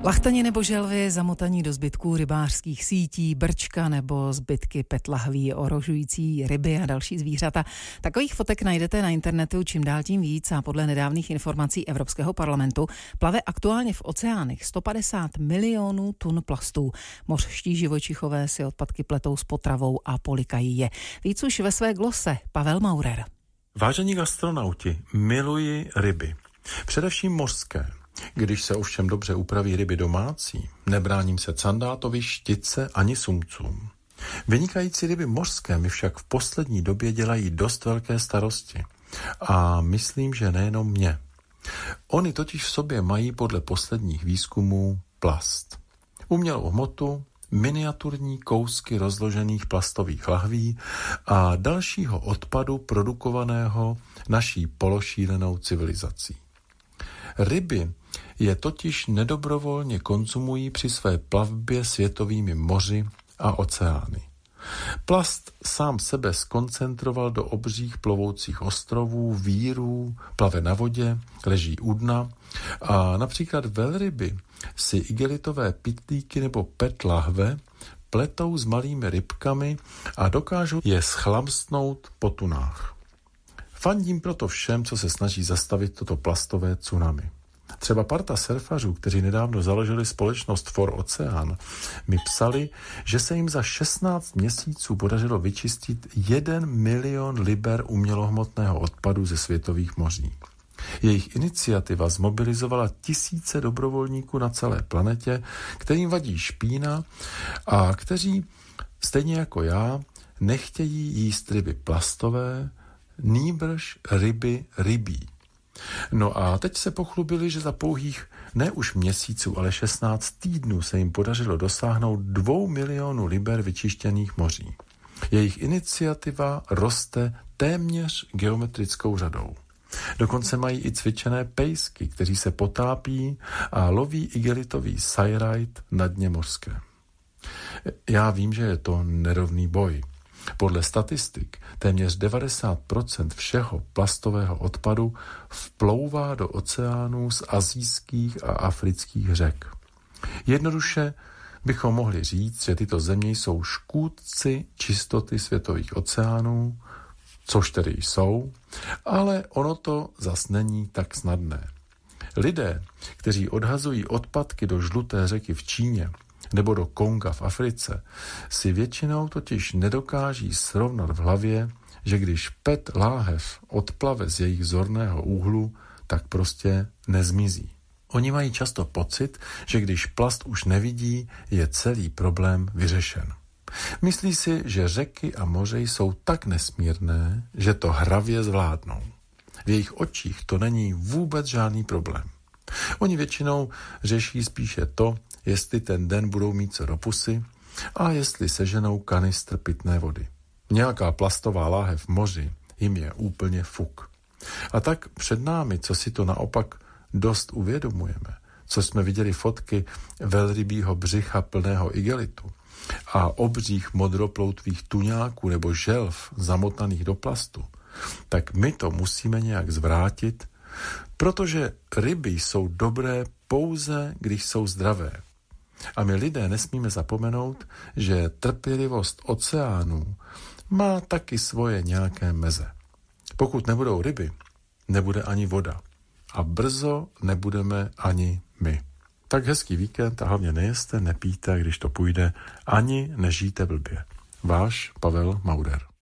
Lachtani nebo želvy zamotaní do zbytků rybářských sítí, brčka nebo zbytky PET lahví ohrožující ryby a další zvířata. Takových fotek najdete na internetu čím dál tím víc a podle nedávných informací Evropského parlamentu plave aktuálně v oceánech 150 milionů tun plastů. Mořští živočichové si odpadky pletou s potravou a polikají je. Víc už ve své glose Pavel Maurer. Vážení gastronauti, miluji ryby. Především mořské. Když se ovšem dobře upraví ryby domácí, nebráním se candátovi, štice ani sumcům. Vynikající ryby mořské mi však v poslední době dělají dost velké starosti. A myslím, že nejenom mě. Oni totiž v sobě mají podle posledních výzkumů plast. Umělou hmotu, miniaturní kousky rozložených plastových lahví a dalšího odpadu produkovaného naší pološílenou civilizací. Ryby je totiž nedobrovolně konzumují při své plavbě světovými moři a oceány. Plast sám sebe skoncentroval do obřích plovoucích ostrovů, vírů, plave na vodě, leží u dna a například velryby si igelitové pytlíky nebo PET lahve pletou s malými rybkami a dokážou je schlamstnout po tunách. Fandím proto všem, co se snaží zastavit toto plastové tsunami. Třeba parta surfařů, kteří nedávno založili společnost For Ocean, mi psali, že se jim za 16 měsíců podařilo vyčistit 1 milion liber umělohmotného odpadu ze světových moří. Jejich iniciativa zmobilizovala tisíce dobrovolníků na celé planetě, kterým vadí špína a kteří, stejně jako já, nechtějí jíst ryby plastové, nýbrž ryby rybí. No a teď se pochlubili, že za pouhých ne už měsíců, ale 16 týdnů se jim podařilo dosáhnout 2 milionů liber vyčištěných moří. Jejich iniciativa roste téměř geometrickou řadou. Dokonce mají i cvičené pejsky, kteří se potápí a loví igelitový sajrajt na dně mořské. Já vím, že je to nerovný boj. Podle statistik téměř 90% všeho plastového odpadu vplouvá do oceánů z asijských a afrických řek. Jednoduše bychom mohli říct, že tyto země jsou škůdci čistoty světových oceánů, což tedy jsou, ale ono to zas není tak snadné. Lidé, kteří odhazují odpadky do žluté řeky v Číně nebo do Konga v Africe, si většinou totiž nedokáží srovnat v hlavě, že když PET láhev odplave z jejich zorného úhlu, tak prostě nezmizí. Oni mají často pocit, že když plast už nevidí, je celý problém vyřešen. Myslí si, že řeky a moře jsou tak nesmírné, že to hravě zvládnou. V jejich očích to není vůbec žádný problém. Oni většinou řeší spíše to, jestli ten den budou mít co do pusy a jestli seženou kanistr pitné vody. Nějaká plastová láhev v moři jim je úplně fuk. A tak před námi, co si to naopak dost uvědomujeme, co jsme viděli fotky velrybího břicha plného igelitu a obřích modroploutvých tuňáků nebo želv zamotaných do plastu, tak my to musíme nějak zvrátit, protože ryby jsou dobré pouze, když jsou zdravé. A my lidé nesmíme zapomenout, že trpělivost oceánů má taky svoje nějaké meze. Pokud nebudou ryby, nebude ani voda. A brzo nebudeme ani my. Tak hezký víkend a hlavně nejeste, nepijte, když to půjde, ani nežijte blbě. Váš Pavel Maurer.